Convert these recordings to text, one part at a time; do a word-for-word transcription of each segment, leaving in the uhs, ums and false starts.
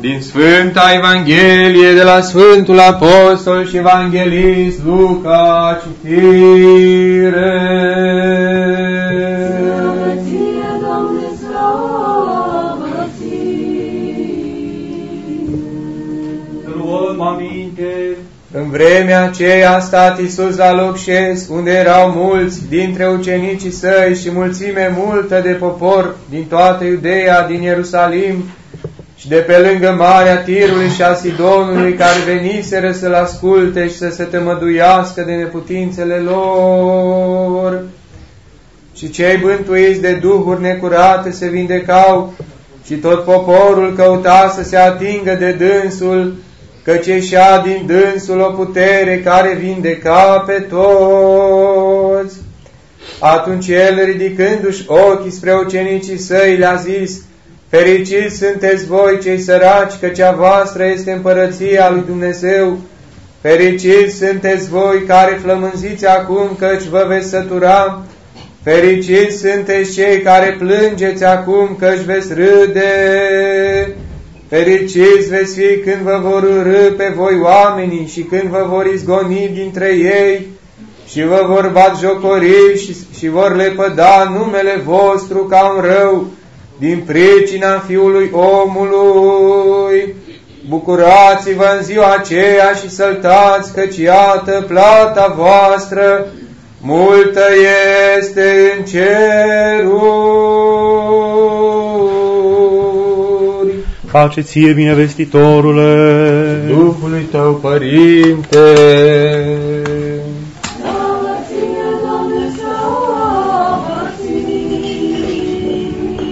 Din Sfânta Evanghelie de la Sfântul Apostol și Evanghelist Luca, citire. Slavă ție, Doamne, slavă ție. Luăm aminte. În vremea aceea a stat Iisus la loc șes, unde erau mulți dintre ucenicii săi și mulțime multă de popor din toată Iudeea, din Ierusalim și de pe lângă Marea Tirului și a Sidonului, care veniseră să-L asculte și să se tămăduiască de neputințele lor. Și cei bântuiți de duhuri necurate se vindecau și tot poporul căuta să se atingă de dânsul, căci ieșea din dânsul o putere care vindeca pe toți. Atunci el, ridicându-și ochii spre ucenicii săi, le-a zis: fericiți sunteți voi cei săraci, căci a voastră este împărăția lui Dumnezeu. Fericiți sunteți voi care flămânziți acum, căci vă veți sătura. Fericiți sunteți cei care plângeți acum, căci veți râde. Fericiți veți fi când vă vor urî pe voi oamenii și când vă vor izgoni dintre ei și vă vor batjocori și, și vor lepăda numele vostru ca un rău din pricina Fiului Omului. Bucurați-vă în ziua aceea și săltați, căci iată plata voastră multă este în ceruri. Pace ție, binevestitorule, Duhului tău, Părinte. Slavă ție, Doamne, slavă ție.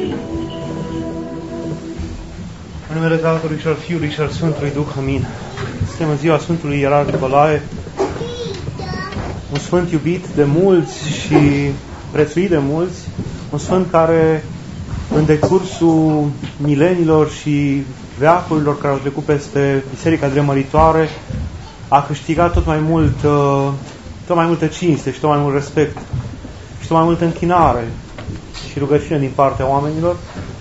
în numele Tatălui și al Fiului și al Sfântului Duh, amin. Suntem în ziua Sfântului Ierar Nicolae, un sfânt iubit de mulți și prețuit de mulți, un sfânt care în decursul milenilor și veacurilor care au trecut peste Biserica Dremăritoare a câștigat tot mai mult, tot mai multă cinste și tot mai mult respect și tot mai multă închinare și rugăciune din partea oamenilor.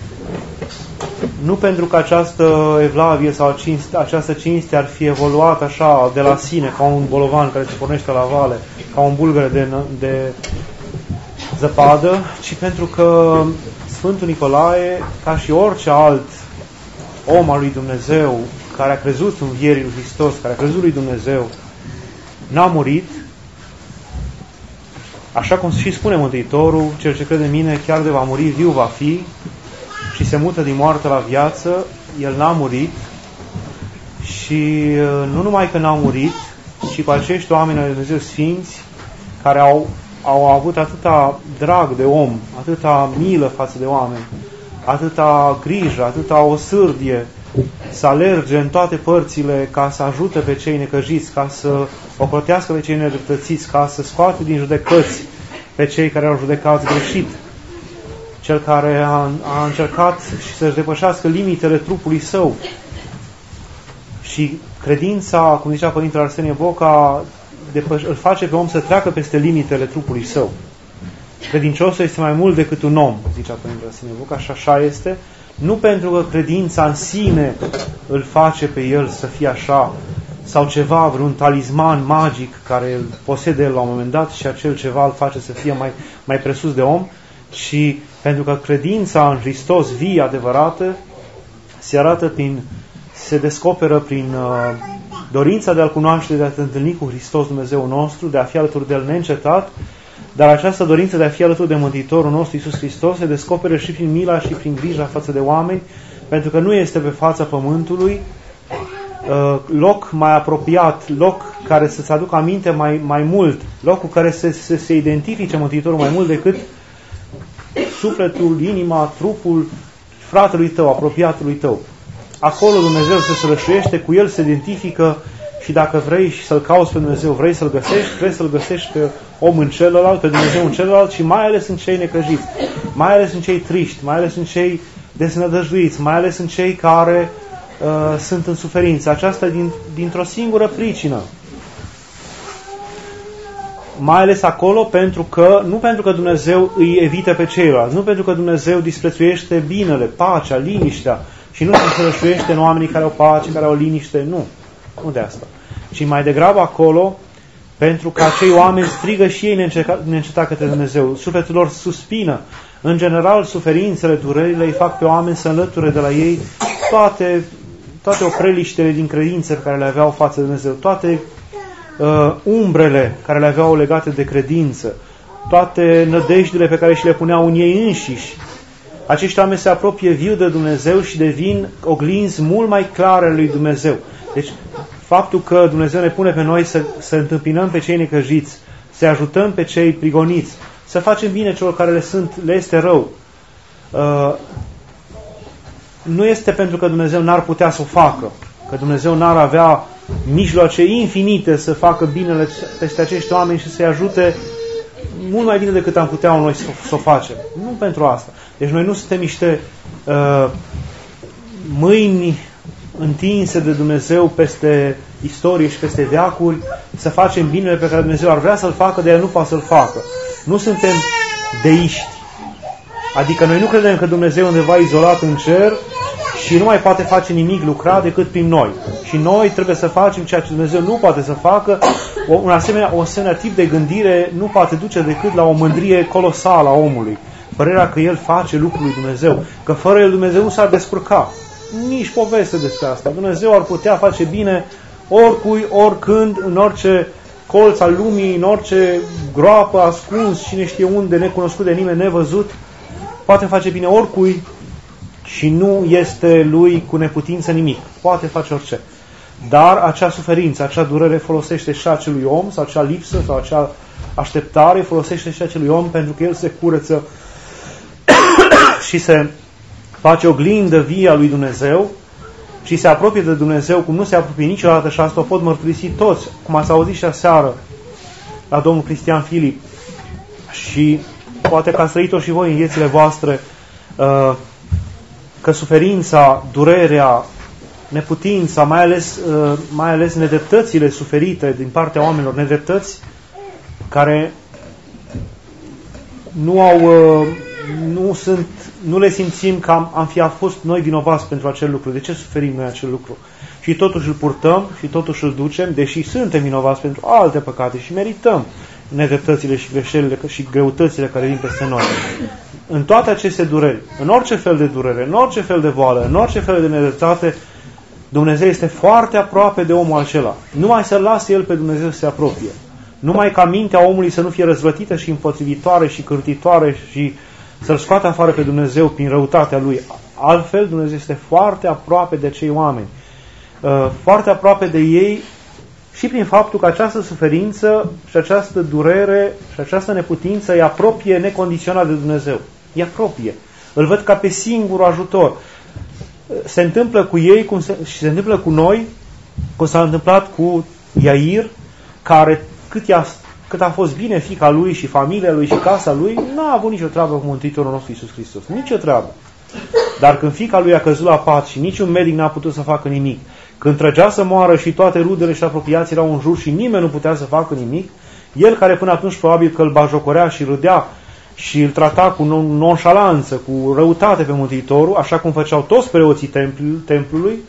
Nu pentru că această evlavie sau cinste, această cinste ar fi evoluat așa de la sine, ca un bolovan care se pornește la vale, ca un bulgăre de, de zăpadă, ci pentru că Sfântul Nicolae, ca și orice alt om al lui Dumnezeu, care a crezut în învierii lui Hristos, care a crezut lui Dumnezeu, n-a murit, așa cum și spune Mântuitorul: cel ce crede în mine, chiar de va muri, viu va fi, și se mută din moarte la viață. El n-a murit și nu numai că n-a murit, ci cu acești oameni al lui Dumnezeu sfinți, care au, au avut atâta drag de om, atâta milă față de oameni, atâta grijă, atâta osârdie, să alerge în toate părțile ca să ajute pe cei necăjiți, ca să ocrotească pe cei nedreptățiți, ca să scoate din judecăți pe cei care au judecat greșit. Cel care a, a încercat și să-și depășească limitele trupului său. Și credința, cum zicea Părintele Arsenie Boca, depăș- îl face pe om să treacă peste limitele trupului său. Credinciosul este mai mult decât un om, zicea Părintele Arsenie Boca, și așa este. Nu pentru că credința în sine îl face pe el să fie așa, sau ceva, vreun talisman magic care îl posede el la un moment dat și acel ceva îl face să fie mai, mai presus de om, ci pentru că credința în Hristos vie, adevărată, se arată prin, se descoperă prin uh, dorința de a-L cunoaște, de a te întâlni cu Hristos Dumnezeu nostru, de a fi alături de El neîncetat, dar această dorință de a fi alături de Mântuitorul nostru Iisus Hristos se descoperă și prin mila și prin grija față de oameni, pentru că nu este pe fața pământului uh, loc mai apropiat, loc care să-ți aducă aminte mai, mai mult, loc cu care să se, se identifice Mântuitorul mai mult decât sufletul, inima, trupul fratelui tău, apropiatului tău. Acolo Dumnezeu se sărășuiește, cu El se identifică și dacă vrei să-L cauți pe Dumnezeu, vrei să-L găsești, vrei să-L găsești pe om în celălalt, pe Dumnezeu în celălalt și mai ales în cei necăjiți, mai ales în cei triști, mai ales în cei deznădăjduiți, mai ales în cei care uh, sunt în suferință. Aceasta din, dintr-o singură pricină. Mai ales acolo pentru că, nu pentru că Dumnezeu îi evită pe ceilalți, nu pentru că Dumnezeu disprețuiește binele, pacea, liniștea și nu se înțelășuiește în oamenii care au pace, care au liniște, nu. Nu de asta. Ci mai degrabă acolo, pentru că acei oameni strigă și ei neîncetat către Dumnezeu. Sufletul lor suspină. În general, suferințele, durerile îi fac pe oameni să înlăture de la ei toate, toate opreliștele din credințe pe care le aveau față de Dumnezeu, toate uh, umbrele care le aveau legate de credință, toate nădejdile pe care și le puneau în ei înșiși. Acești oameni se apropie viu de Dumnezeu și devin oglinzi mult mai clare lui Dumnezeu. Deci, faptul că Dumnezeu ne pune pe noi să, să întâmpinăm pe cei necăjiți, să ajutăm pe cei prigoniți, să facem bine celor care le, sunt, le este rău, uh, nu este pentru că Dumnezeu n-ar putea să o facă, că Dumnezeu n-ar avea mijloace infinite să facă binele peste acești oameni și să-i ajute mult mai bine decât am putea noi să, să o facem. Nu pentru asta. Deci noi nu suntem niște uh, mâini întinse de Dumnezeu peste istorie și peste veacuri să facem binele pe care Dumnezeu ar vrea să-l facă, de el nu poate să-l facă. Nu suntem deiști. Adică noi nu credem că Dumnezeu e undeva izolat în cer și nu mai poate face nimic lucrat decât prin noi. Și noi trebuie să facem ceea ce Dumnezeu nu poate să facă. O, un asemenea, o asemenea tip de gândire nu poate duce decât la o mândrie colosală a omului. Părerea că el face lucrul lui Dumnezeu, că fără el Dumnezeu nu s-ar descurca. Nici poveste despre asta. Dumnezeu ar putea face bine oricui, oricând, în orice colț al lumii, în orice groapă ascuns, cine știe unde, necunoscut de nimeni, nevăzut, poate face bine oricui și nu este lui cu neputință nimic. Poate face orice. Dar acea suferință, acea durere folosește și acelui om, sau acea lipsă, sau acea așteptare, folosește și acelui om pentru că el se curăță și se face oglindă vie a lui Dumnezeu și se apropie de Dumnezeu cum nu se apropie niciodată, și asta o pot mărturisi toți, cum ați auzit și aseară la domnul Cristian Filip, și poate că ați trăit-o și voi în viețile voastre, că suferința, durerea, neputința, mai ales, mai ales nedreptățile suferite din partea oamenilor, nedreptăți care nu au, nu sunt, nu le simțim că am, am fi fost noi vinovați pentru acel lucru. De ce suferim noi acel lucru? Și totuși îl purtăm și totuși îl ducem, deși suntem vinovați pentru alte păcate și merităm nedreptățile și greșelile și greutățile care vin peste noi. În toate aceste dureri, în orice fel de durere, în orice fel de boală, în orice fel de nedreptate, Dumnezeu este foarte aproape de omul acela. Numai să lase el pe Dumnezeu să se apropie. Numai ca mintea omului să nu fie răzvătită și împotrivitoare și cârtitoare și să-l scoată afară pe Dumnezeu prin răutatea lui. Altfel, Dumnezeu este foarte aproape de cei oameni. Foarte aproape de ei și prin faptul că această suferință și această durere și această neputință îi apropie necondiționat de Dumnezeu. Îi apropie. Îl văd ca pe singurul ajutor. Se întâmplă cu ei cum se, și se întâmplă cu noi, cum s-a întâmplat cu Iair, care cât, i-a, cât a fost bine fiica lui și familia lui și casa lui, n-a avut nicio treabă cu Mântuitorul nostru Iisus Hristos. Nicio treabă. Dar când fiica lui a căzut la pat și niciun medic n-a putut să facă nimic, când trăgea să moară și toate rudele și apropiații erau în jur și nimeni nu putea să facă nimic, el, care până atunci probabil că îl bajocorea și râdea și îl trata cu nonșalanță, cu răutate pe Mântuitorul, așa cum făceau toți preoții templului,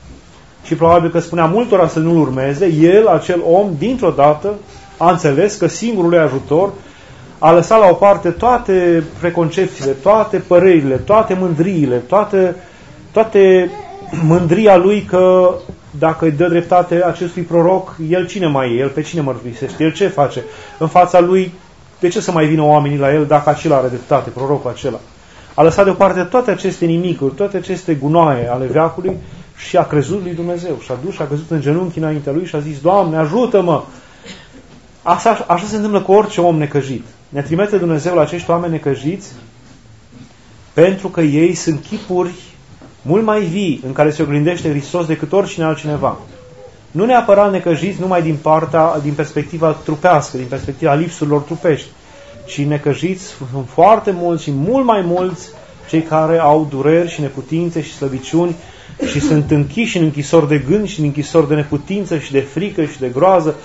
și probabil că spunea multora să nu-l urmeze, el, acel om, dintr-o dată a înțeles că singurul lui ajutor a lăsat la o parte toate preconcepțiile, toate părerile, toate mândriile, toate, toate mândria lui că dacă îi dă dreptate acestui proroc, el cine mai e? El pe cine mărturisește? El ce face? În fața lui, de ce să mai vină oamenii la el dacă acela are dreptate, prorocul acela? A lăsat deoparte toate aceste nimicuri, toate aceste gunoaie ale veacului și a crezut lui Dumnezeu. Și a dus și a căzut în genunchi înaintea lui și a zis: Doamne, ajută-mă! Așa, așa se întâmplă cu orice om necăjit. Ne trimite Dumnezeu la acești oameni necăjiți pentru că ei sunt chipuri mult mai vii în care se oglindește Hristos decât oricine altcineva. Nu neapărat necăjiți numai din partea, din perspectiva trupească, din perspectiva lipsurilor trupești, ci necăjiți sunt foarte mulți și mult mai mulți cei care au dureri și neputințe și slăbiciuni și sunt închiși în închisori de gând și în închisori de neputință și de frică și de groază.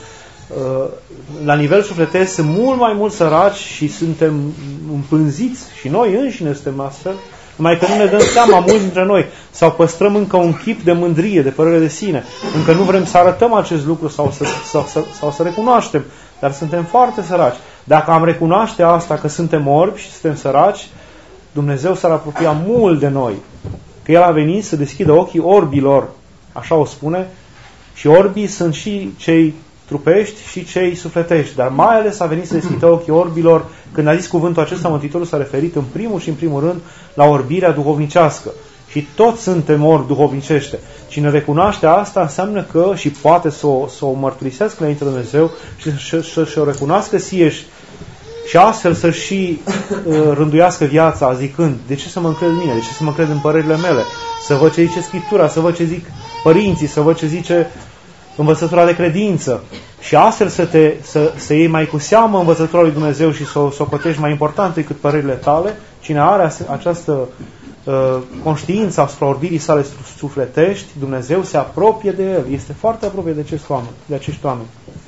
La nivel sufletesc sunt mult mai mulți săraci și suntem împânziți și noi înșine suntem astfel numai că nu ne dăm seama mulți dintre noi, sau păstrăm încă un chip de mândrie, de părere de sine, încă nu vrem să arătăm acest lucru sau să, sau, sau, sau să recunoaștem, dar suntem foarte săraci. Dacă am recunoaște asta, că suntem orbi și suntem săraci, Dumnezeu s-ar apropia mult de noi, că El a venit să deschidă ochii orbilor, așa o spune, și orbii sunt și cei trupești și cei sufletești, dar mai ales a venit să deschidă ochii orbilor. Când a zis cuvântul acesta, Mântuitorul s-a referit în primul și în primul rând la orbirea duhovnicească. Și toți suntem orbi duhovnicește. Cine recunoaște asta înseamnă că și poate să o, să o mărturisească înainte de Dumnezeu și să o recunoască sieși și astfel să și uh, rânduiască viața zicând: de ce să mă încred în mine? De ce să mă încred în părerile mele? Să văd ce zice Scriptura, să văd ce zic părinții, să văd ce zice învățătura de credință și astfel să, te, să, să iei mai cu seamă învățătura lui Dumnezeu și să o socotești mai important decât părerile tale. Cine are această uh, conștiință asupra orbirii sale sufletești, Dumnezeu se apropie de el, este foarte aproape de acești oameni. De acești oameni.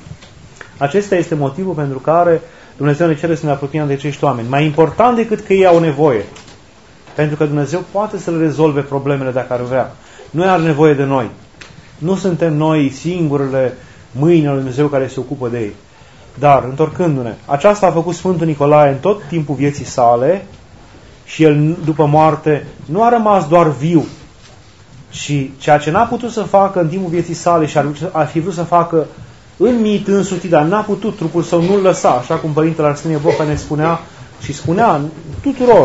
Acesta este motivul pentru care Dumnezeu ne cere să ne apropiem de acești oameni. Mai important decât că ei au nevoie. Pentru că Dumnezeu poate să le rezolve problemele dacă ar vrea. Nu are nevoie de noi. Nu suntem noi singurele mâini ale lui Dumnezeu care se ocupă de ei. Dar, întorcându-ne, aceasta a făcut Sfântul Nicolae în tot timpul vieții sale și el, după moarte, nu a rămas doar viu, ci ceea ce n-a putut să facă în timpul vieții sale și ar, ar fi vrut să facă în mit însutit, dar n-a putut, trupul său nu-l lăsa, așa cum Părintele Arsenie Boca ne spunea și spunea tuturor: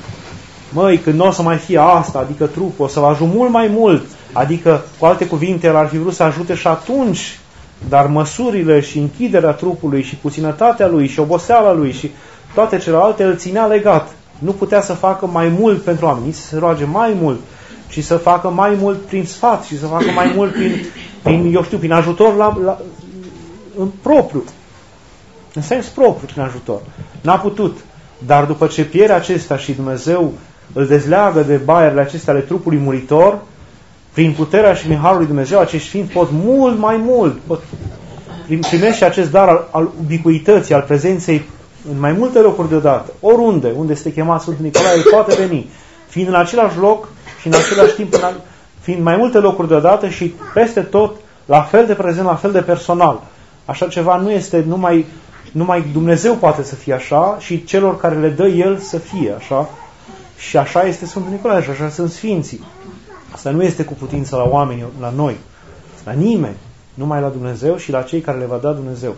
măi, când nu o să mai fie asta, adică trupul, o să vă ajung mult mai mult, adică, cu alte cuvinte, el ar fi vrut să ajute și atunci, dar măsurile și închiderea trupului și puținătatea lui și oboseala lui și toate celelalte îl ținea legat. Nu putea să facă mai mult pentru oameni, nici să se roage mai mult, ci să facă mai mult prin sfat și să facă mai mult prin, prin eu știu, prin ajutor la, la, în propriu, în sens propriu, prin ajutor. N-a putut, dar după ce pierde acesta și Dumnezeu îl dezleagă de baierele acestea ale trupului muritor, prin puterea și prin harul lui Dumnezeu, acești sfinți pot mult mai mult, pot primește acest dar al, al ubicuității, al prezenței în mai multe locuri deodată, oriunde, unde este chemat Sfântul Nicolae, el poate veni, fiind în același loc și în același timp, în, fiind mai multe locuri deodată și peste tot, la fel de prezent, la fel de personal. Așa ceva nu este, numai, numai Dumnezeu poate să fie așa și celor care le dă El să fie așa. Și așa este Sfântul Nicolae și așa sunt Sfinții. Asta nu este cu putință la oameni, la noi, la nimeni, numai la Dumnezeu și la cei care le va da Dumnezeu.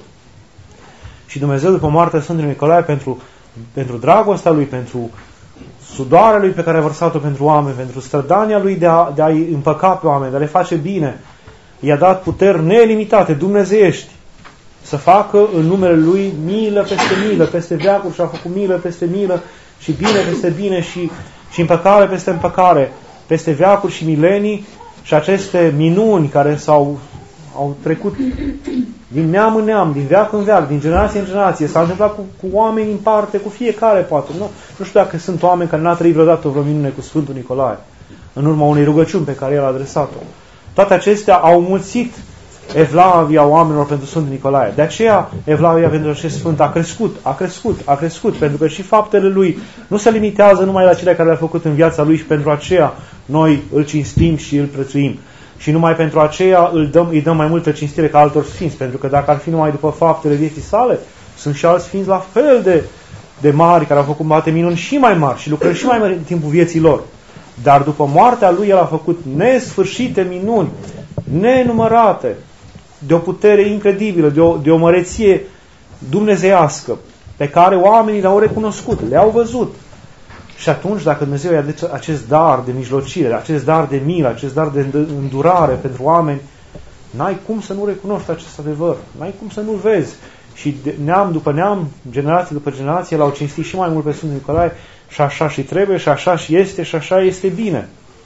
Și Dumnezeu, după moartea Sfântului Nicolae, pentru, pentru dragostea Lui, pentru sudoarea Lui pe care a vărsat-o pentru oameni, pentru strădania Lui de, a, de a-i împăca pe oameni, de a le face bine, i-a dat puteri nelimitate, dumnezeiești, să facă în numele Lui milă peste milă, peste veacuri, și a făcut milă peste milă și bine peste bine și, și împăcare peste împăcare, peste veacuri și milenii. Și aceste minuni care s-au au trecut din neam în neam, din veac în veac, din generație în generație, s-a întâmplat cu, cu oameni în parte, cu fiecare poate. Nu, nu știu dacă sunt oameni care n-a trăit vreodată vreo minune cu Sfântul Nicolae, în urma unei rugăciuni pe care el a adresat-o. Toate acestea au mulțit evlavia oamenilor pentru Sfântul Nicolae. De aceea evlavia pentru acest Sfânt a crescut, a crescut, a crescut, pentru că și faptele lui nu se limitează numai la cele care le-a făcut în viața lui și pentru aceea noi îl cinstim și îl prețuim. Și numai pentru aceea îl dăm, îi dăm mai multă cinstire ca altor sfinți, pentru că dacă ar fi numai după faptele vieții sale, sunt și alți sfinți la fel de, de mari, care au făcut poate minuni și mai mari și lucrări și mai mari în timpul vieții lor. Dar după moartea lui, el a făcut nesfârșite minuni, nenumărate, de o putere incredibilă, de o, de o măreție dumnezeiască, pe care oamenii le-au recunoscut, le-au văzut. Și atunci, dacă Dumnezeu îi aduce acest dar de mijlocire, acest dar de milă, acest dar de îndurare pentru oameni, n-ai cum să nu recunoști acest adevăr, n-ai cum să nu-l vezi. Și neam după neam, generație după generație, l-au cinstit și mai mult pe Sfântul Nicolae și așa și trebuie, și așa și este, și așa este bine.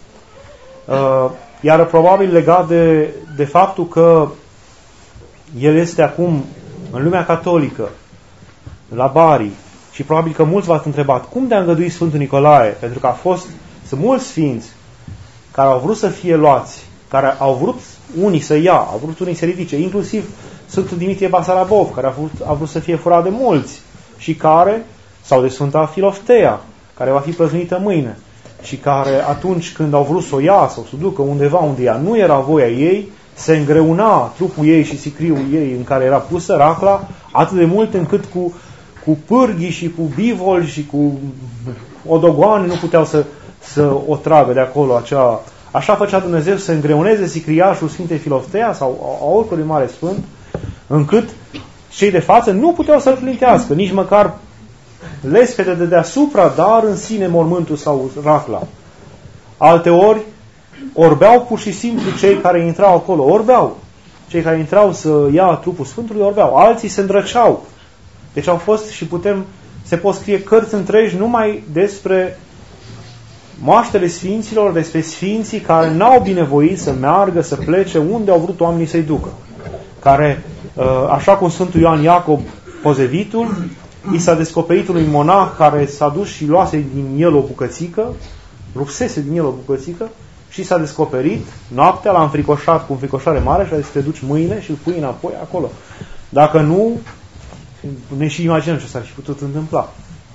Iar probabil legat de, de faptul că el este acum în lumea catolică, la Bari, și probabil că mulți v-ați întrebat cum de a îngăduit Sfântul Nicolae, pentru că a fost, sunt mulți sfinți care au vrut să fie luați, care au vrut unii să ia, au vrut unii să ridice, inclusiv Sfântul Dimitrie Basarabov, care a vrut, a vrut să fie furat de mulți și care, sau de Sfânta Filoftea, care va fi prăznuită mâine. și care atunci când au vrut să o ia sau să o ducă undeva unde ea nu era voia ei, se îngreuna trupul ei și sicriul ei în care era pusă racla atât de mult încât cu, cu pârghii și cu bivoli și cu odogoane nu puteau să, să o tragă de acolo. Acea, așa făcea Dumnezeu să îngreuneze sicriașul Sfintei Filoftea sau a oricărui mare sfânt, încât cei de față nu puteau să-l clintească, nici măcar lespede de deasupra, dar în sine mormântul sau racla. Alteori, orbeau pur și simplu cei care intrau acolo, orbeau. Cei care intrau să ia trupul Sfântului orbeau. Alții se îndrăceau. Deci au fost și putem, se pot scrie cărți întregi numai despre moaștele Sfinților, despre Sfinții care n-au binevoit să meargă, să plece unde au vrut oamenii să-i ducă. Care, așa cum Sfântul Ioan Iacob Pozevitul, i s-a descoperit unui monah care s-a dus și luase din el o bucățică, rupsese din el o bucățică și s-a descoperit, noaptea l-a înfricoșat cu înfricoșare mare și a zis, te duci mâine și îl pui înapoi acolo. Dacă nu, ne și imaginăm ce s-ar fi putut întâmpla.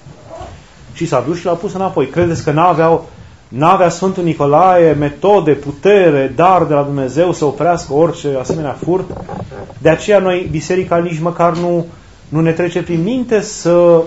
Și s-a dus și l-a pus înapoi. Credeți că n-aveau, n-avea Sfântul Nicolae metode, putere, dar de la Dumnezeu să oprească orice asemenea furt? De aceea noi, biserica, nici măcar nu, nu ne trece prin minte să,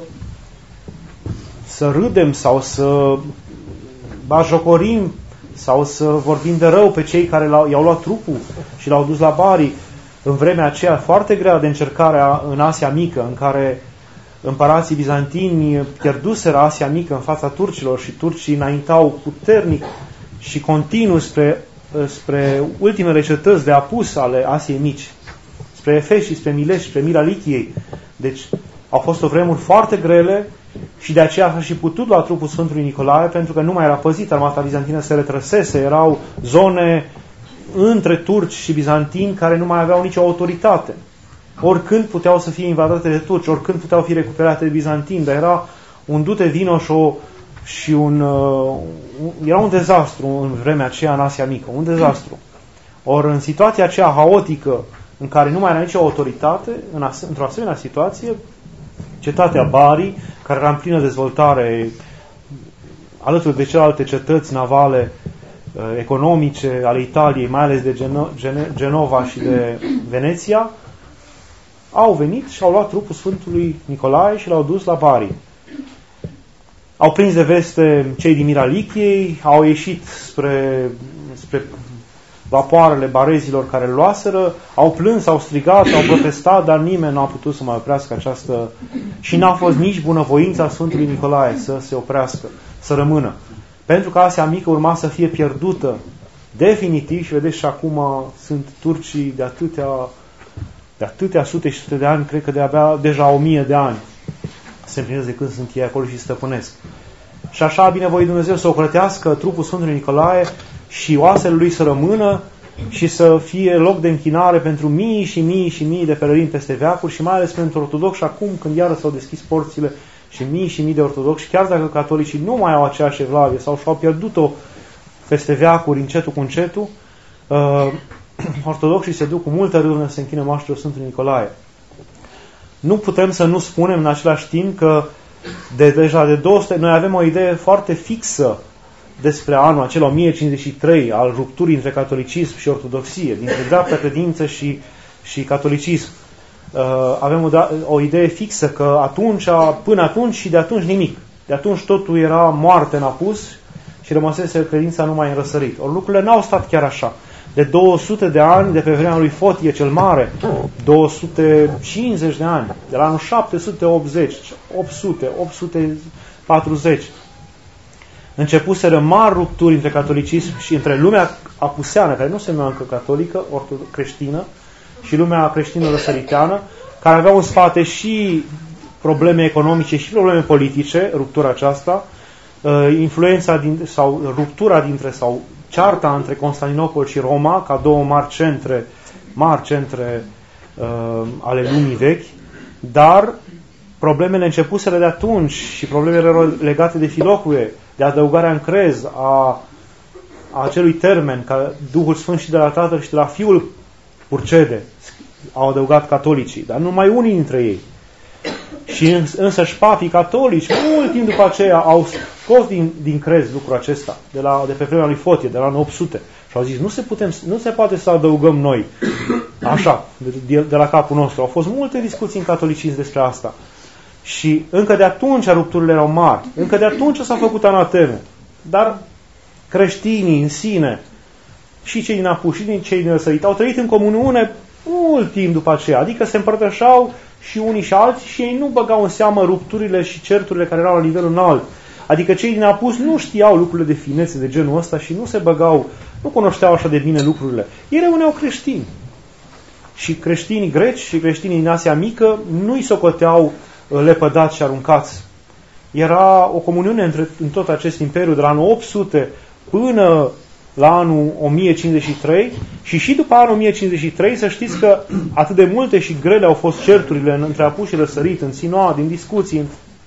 să râdem sau să bajocorim sau să vorbim de rău pe cei care i-au luat trupul și l-au dus la Bari în vremea aceea foarte grea de încercare în Asia Mică, în care împărații bizantini pierduseră Asia Mică în fața turcilor și turcii înaintau puternic și continuu spre, spre ultimele cetăți de apus ale Asiei Mici, spre Efes și spre Milet și spre Mira Lichiei. Deci au fost o vremuri foarte grele și de aceea a și putut lua trupul Sfântului Nicolae, pentru că nu mai era păzit, armata bizantină se retrăsese, erau zone între turci și bizantini care nu mai aveau nicio autoritate. Oricând puteau să fie invadate de turci, oricând puteau fi recuperate de bizantini, dar era un dute vino și, o, și un, uh, era un dezastru în vremea aceea în Asia Mică, un dezastru. Ori în situația aceea haotică, în care nu mai era nicio autoritate, în as- într-o asemenea situație, cetatea Bari, care era în plină dezvoltare alături de celelalte cetăți navale economice ale Italiei, mai ales de Geno- Gene- Genova și de Veneția, au venit și au luat trupul Sfântului Nicolae și l-au dus la Bari. Au prins de veste cei din Mira Lichiei, au ieșit spre, spre vapoarele barezilor care îl luaseră, au plâns, au strigat, au protestat, dar nimeni nu a putut să mai oprească această... Și n-a fost nici bunăvoința Sfântului Nicolae să se oprească, să rămână. Pentru că Asia Mică urma să fie pierdută definitiv și vedeți și acum sunt turcii de atâtea, de atâtea sute și sute de ani, cred că de abia deja o mie de ani se împlinesc de când sunt ei acolo și stăpânesc. Și așa a binevoit Dumnezeu să ocrotească trupul Sfântului Nicolae și oasele lui să rămână și să fie loc de închinare pentru mii și mii și mii de pelerini peste veacuri și mai ales pentru ortodoxi acum când iară s-au deschis porțile și mii și mii de ortodoxi, chiar dacă catolicii nu mai au aceeași evlavie sau și-au pierdut-o peste veacuri încetul cu încetul, uh, ortodoxii se duc cu multă râvnă să se închină moaștele Sfântului Nicolae. Nu putem să nu spunem în același timp că de, deja de două sute, noi avem o idee foarte fixă despre anul acela o mie cincizeci și trei al rupturii între catolicism și ortodoxie, dintre dreapta credință și, și catolicism. Uh, avem o, o idee fixă că atunci, până atunci și de atunci nimic. De atunci totul era moarte în apus și rămăsese credința numai în răsărit. Ori lucrurile n-au stat chiar așa. De două sute de ani, de pe vremea lui Fotie cel Mare, două sute cincizeci de ani, de la anul șapte sute optzeci, opt sute, opt sute patruzeci, începuseră mari rupturi între catolicism și între lumea apuseană, care nu se numea încă catolică, creștină, și lumea creștină răsăriteană, care aveau în spate și probleme economice și probleme politice, ruptura aceasta, influența din, sau ruptura dintre, sau cearta între Constantinopol și Roma, ca două mari centre, mari centre uh, ale lumii vechi, dar problemele începuseră de atunci și problemele legate de Filocue, de adăugarea în crez a, a acelui termen, ca Duhul Sfânt și de la Tatăl și de la Fiul purcede, au adăugat catolicii, dar numai unii dintre ei. Și însăși papii catolici, mult timp după aceea, au scos din, din crez lucrul acesta, de, la, de pe vremea lui Fotie, de la opt sute. Și au zis, nu se, putem, nu se poate să adăugăm noi, așa, de, de la capul nostru. Au fost multe discuții în catolicism despre asta. Și încă de atunci rupturile erau mari, încă de atunci s-au făcut anateme. Dar creștinii în sine, și cei din apus, și din cei din răsărit, au trăit în comuniune mult timp după aceea, adică se împărtășeau și unii și alții și ei nu băgau în seamă rupturile și certurile care erau la nivelul înalt. Adică cei din apus nu știau lucrurile de finețe de genul ăsta și nu se băgau, nu cunoșteau așa de bine lucrurile. Ei reuneau creștini. Și creștinii greci și creștinii din Asia Mică nu-i socoteau lepădați și aruncați. Era o comuniune între, în tot acest imperiu de la anul opt sute până la anul o mie cincizeci și trei și și după anul o mie cincizeci și trei să știți că atât de multe și grele au fost certurile între apus și răsărit, în sinoad, în discuții,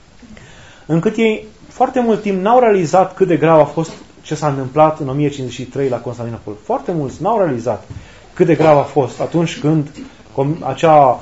încât ei foarte mult timp n-au realizat cât de grav a fost ce s-a întâmplat în o mie cincizeci și trei la Constantinopol. Foarte mulți n-au realizat cât de grav a fost atunci când acea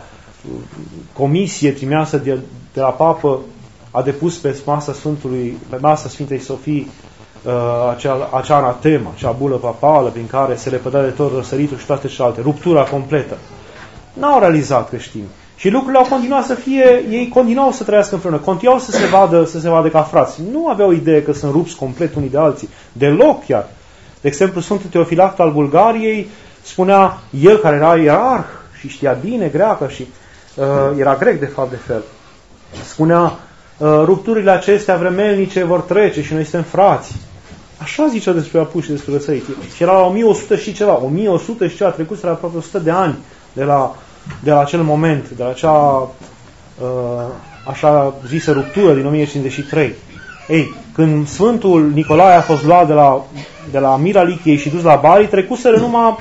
comisie trimeasă de, de la papă a depus pe masa Sfântului, pe masa Sfintei Sofii uh, acea, acea anatemă, acea bulă papală prin care se lepăda de tot răsăritul și toate celelalte, ruptura completă. N-au realizat creștini. Și lucrurile au continuat să fie, ei continuau să trăiască împreună, continuau să se vadă, să se vadă ca frați. Nu aveau idee că sunt rupți complet unii de alții. Deloc chiar. De exemplu, Sfântul Teofilact al Bulgariei spunea, el care era ierarh și știa bine greacă și uh, era grec de fapt de fel, spunea, uh, rupturile acestea vremelnice vor trece și noi suntem frați. Așa zicea despre apus și despre răsărit. Și era la o mie o sută și ceva, o mie o sută și ceva, trecut la aproape o sută de ani de la, de la acel moment, de la acea uh, așa zisă ruptură din o mie cincizeci și trei. Ei, când Sfântul Nicolae a fost luat de la, de la Mira Lichiei și dus la Bari, trecuseră numai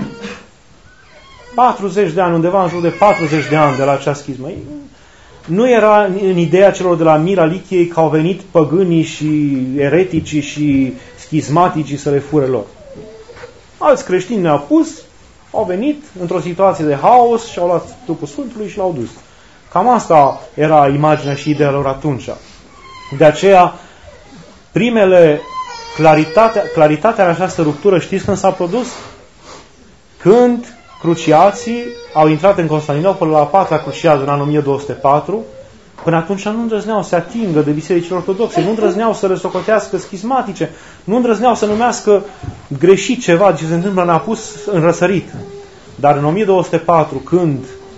patruzeci de ani, undeva în jur de patruzeci de ani de la acea schismă. Nu era în ideea celor de la Mira Lichiei că au venit păgânii și ereticii și schismaticii să le fure lor. Alți creștini ne-au pus, au venit într-o situație de haos și au luat trupul Sfântului și l-au dus. Cam asta era imaginea și ideea lor atunci. De aceea, primele claritatea, claritatea în această ruptură, știți când s-a produs? Când cruciații au intrat în Constantinopol la a patra cruciază în anul o mie două sute patru, până atunci nu îndrăzneau să se atingă de bisericile ortodoxe, nu îndrăzneau să răsocotească schismatice, nu îndrăzneau să numească greșit ceva ce se întâmplă în apus în răsărit. Dar în o mie două sute patru, când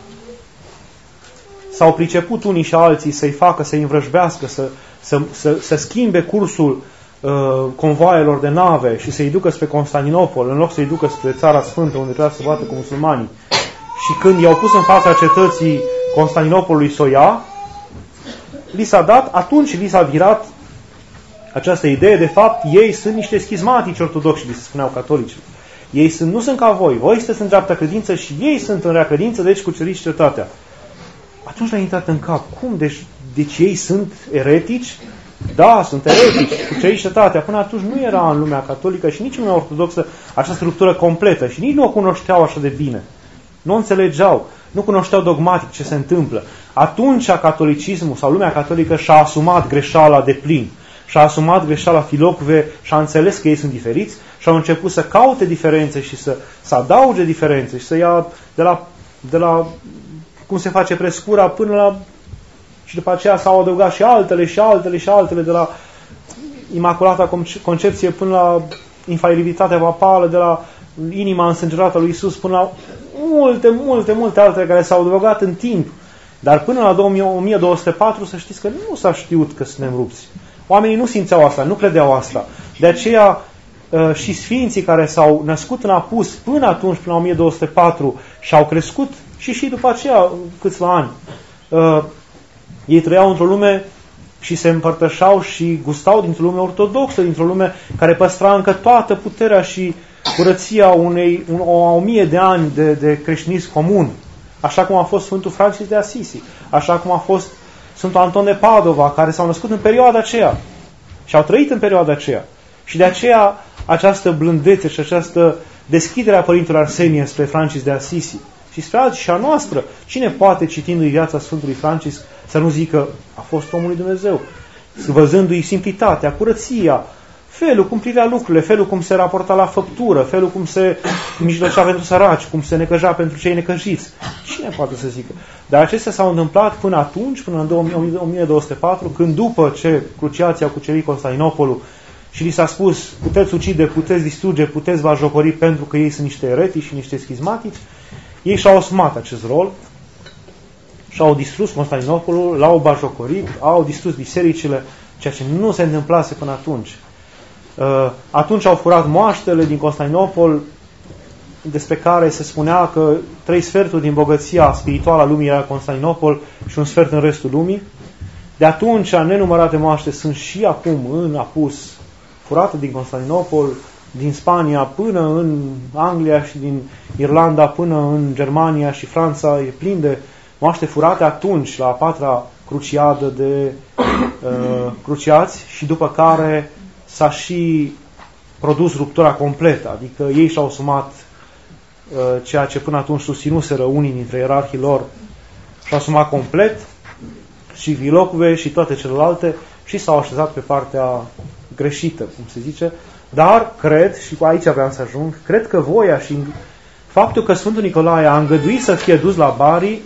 s-au priceput unii și alții să-i facă, să-i învrăjbească, să, să, să, să schimbe cursul uh, convoaielor de nave și să-i ducă spre Constantinopol, în loc să-i ducă spre Țara Sfântă, unde trebuia să bată cu musulmanii, și când i-au pus în fața cetății Constantinopolului să o ia, li s-a dat, atunci li s-a virat această idee, de fapt, ei sunt niște schismatici ortodoxi, li se spuneau catolici. Ei sunt, nu sunt ca voi, voi sunteți în dreapta credință și ei sunt în rea credință, deci cuceriți cetatea. Atunci le-a intrat în cap. Cum? Deci, deci ei sunt eretici? Da, sunt eretici, cuceriți cetatea. Până atunci nu era în lumea catolică și nici în lumea ortodoxă această ruptură completă și nici nu o cunoșteau așa de bine. Nu o înțelegeau, nu cunoșteau dogmatic ce se întâmplă. Atunci catolicismul sau lumea catolică și-a asumat greșeala de plin. Și-a asumat greșeala Filocve și a înțeles că ei sunt diferiți și au început să caute diferențe și să, să adauge diferențe și să ia de la, de la cum se face prescura până la... și după aceea s-au adăugat și altele și altele și altele, de la Imaculata Concepție până la infailibilitatea papală, de la inima însângerată lui Iisus până la multe, multe, multe altele care s-au adăugat în timp. Dar până la o mie două sute patru să știți că nu s-a știut că suntem rupți. Oamenii nu simțeau asta, nu credeau asta. De aceea și sfinții care s-au născut în apus până atunci, până la o mie două sute patru, și au crescut și și după aceea câțiva ani, ei trăiau într-o lume și se împărtășau și gustau dintr-o lume ortodoxă, dintr-o lume care păstra încă toată puterea și curăția unei, un, o, o mie de ani de, de creștinism comun. Așa cum a fost Sfântul Francis de Assisi, așa cum a fost Sfântul Anton de Padova, care s-au născut în perioada aceea și au trăit în perioada aceea. Și de aceea această blândețe și această deschidere a Părintelui Arsenie spre Francis de Assisi și spre alții și a noastră. Cine poate, citindu-i viața Sfântului Francis, Să nu zică, a fost omul lui Dumnezeu, văzându-i simplitatea, curăția, felul cum privea lucrurile, felul cum se raporta la făptură, felul cum se mijlocea pentru săraci, cum se necăja pentru cei necăjiți. Cine poate să zică? Dar acestea s-au întâmplat până atunci, până în o mie două sute patru, când după ce cruciații au cucerit Constantinopolul și li s-a spus, puteți ucide, puteți distruge, puteți batjocori pentru că ei sunt niște eretici și niște schizmatici, ei și-au asumat acest rol și-au distrus Constantinopolul, l-au batjocorit, au distrus bisericile, ceea ce nu se întâmplase până atunci. Atunci au furat moaștele din Constantinopol, despre care se spunea că trei sferturi din bogăția spirituală a lumii era Constantinopol și un sfert în restul lumii. De atunci, nenumărate moaște sunt și acum în Apus, furate din Constantinopol, din Spania până în Anglia și din Irlanda până în Germania și Franța, e plin de moaște furate atunci, la a patra cruciadă de uh, cruciați, și după care s-a și produs ruptura completă, adică ei și-au asumat uh, ceea ce până atunci susținuseră unii dintre ierarhii lor, și-au asumat complet, și Vilocve și toate celelalte, și s-au așezat pe partea greșită, cum se zice, dar cred, și aici vreau să ajung, cred că voia și faptul că Sfântul Nicolae a îngăduit să fie dus la Bari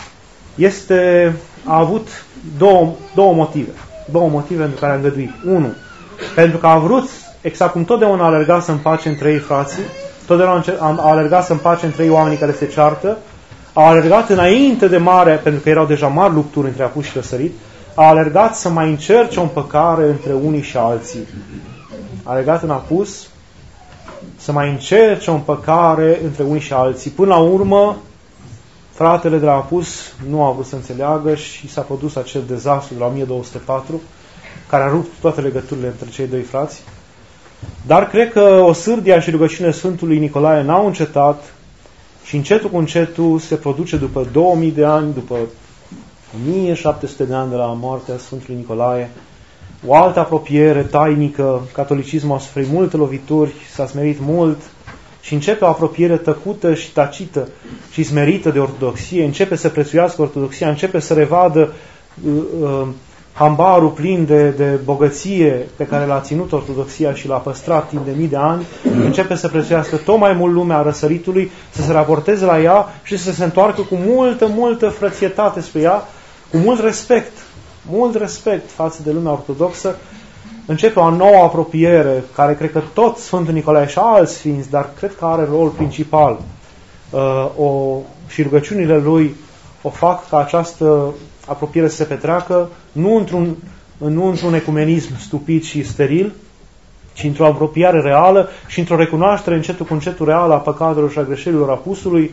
este, a avut două, două motive. Două motive pentru care a îngăduit. Unu, pentru că a vrut, exact cum totdeauna a alergat să împace între ei frații, totdeauna a alergat să împace între ei oamenii care se ceartă, a alergat înainte de mare, pentru că erau deja mari lupturi între apus și răsărit, a alergat să mai încerce o împăcare între unii și alții. A alergat în apus să mai încerce o împăcare între unii și alții. Până la urmă, fratele de la Apus nu a vrut să înțeleagă și s-a produs acel dezastru de la o mie două sute patru, care a rupt toate legăturile între cei doi frați. Dar cred că o sârdia și rugăciunea Sfântului Nicolae n-au încetat și încetul cu încetul se produce după două mii de ani, după o mie șapte sute de ani de la moartea Sfântului Nicolae, o altă apropiere tainică. Catolicismul a suferit multe lovituri, s-a smerit mult și începe o apropiere tăcută și tacită și smerită de ortodoxie, începe să prețuiască ortodoxia, începe să revadă uh, uh, hambarul plin de, de bogăție pe care l-a ținut ortodoxia și l-a păstrat timp de mii de ani, începe să prețuiască tot mai mult lumea răsăritului, să se raporteze la ea și să se întoarcă cu multă, multă frățietate spre ea, cu mult respect, mult respect față de lumea ortodoxă. Începe o nouă apropiere, care cred că tot Sfântul Nicolae și alți sfinți, dar cred că are rol principal. Uh, o, și rugăciunile lui o fac ca această apropiere să se petreacă nu într-un, nu într-un ecumenism stupid și steril, ci într-o apropiare reală și într-o recunoaștere încetul cu încetul reală a păcatelor și a greșelilor apusului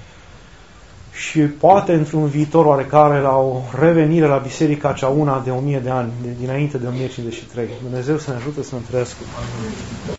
și poate într-un viitor oarecare la o revenire la biserica cea una de o mie de ani, de, dinainte de o mie cincizeci și trei. Dumnezeu să ne ajute să ne întărească.